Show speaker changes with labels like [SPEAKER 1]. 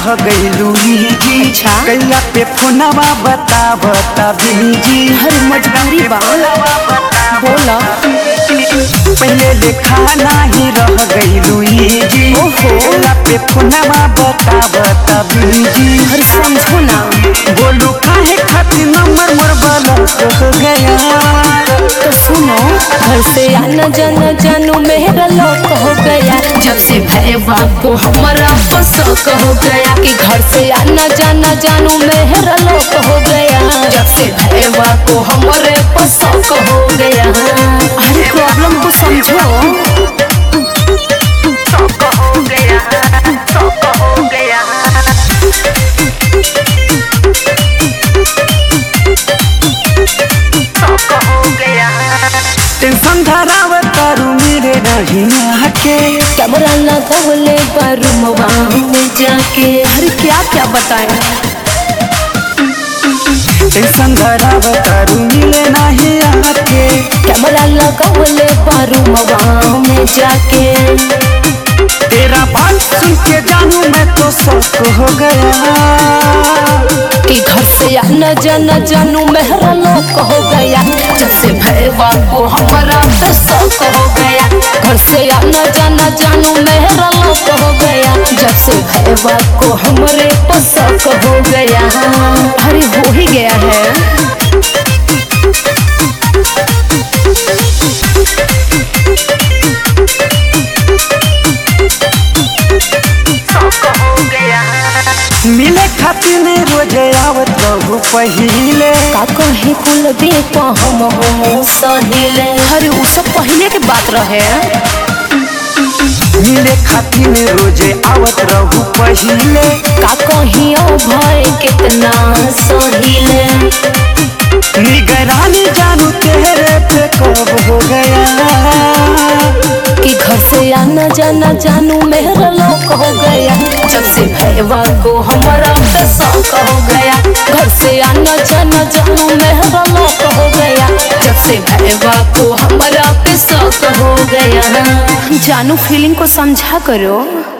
[SPEAKER 1] रह गईलू जी।
[SPEAKER 2] अच्छा।
[SPEAKER 1] कैला पे फोनवा बता बीजी।
[SPEAKER 2] हर मजबूरी बा बोला।
[SPEAKER 1] पहले लेखा नहीं रह गईलू जी। कैला पे फोनवा बता बीजी।
[SPEAKER 2] हर समझो ना
[SPEAKER 1] बोलू काहे खातिर नंबर मोर ब्लॉक हो गया।
[SPEAKER 2] तो सुनो, घर से आना जाना जानू मेरा लोक हो गया। जब से भैया को हमारा शौक हो गया कि घर से आना जाना जानू मेरा लोक हो गया। जब से भैया को हमारे शौक हो गया। अरे प्रॉब्लम को समझो। शौक हो गया, शौक हो गया।
[SPEAKER 1] टेंशन धराव तारू मेरे नहीं आके।
[SPEAKER 2] कैमरा लगवले बारूमवा में जाके। अरे क्या क्या बताएं।
[SPEAKER 1] टेंशन धराव तारू मिले नहीं आके।
[SPEAKER 2] कैमरा लगवले बारूमवा में जाके।
[SPEAKER 1] तेरा बात सुन के जानू मैं तो शौक हो गया
[SPEAKER 2] कि घर से आना जाना जानू मेरा लोक हो गया। जब से भैया को हमारा शौक हो गया। घर से आना जाना जानू मेरा लोक हो गया। जब से भैया को हमारे शौक हो गया। अरे हो ही गया है।
[SPEAKER 1] मिले खातिर रोज आवत रहू पहिले।
[SPEAKER 2] का कहे कुल बेटा हम हो सहिले। अरे उ सब पहले के बात रहे।
[SPEAKER 1] मिले खातिर रोज आवत रहू पहिले।
[SPEAKER 2] का कहियो भाई कितना सहिले।
[SPEAKER 1] निगरानी जानू तेरे पे कब हो गया
[SPEAKER 2] कि घर से आना जाना जानू मेरा लोक हो गया। जब से भैया को हमारा शौक हो गया। घर से आना जाना जानू मेरा लोक हो गया। जब से भैया को हमारा शौक हो गया। जानू फीलिंग को समझा करो।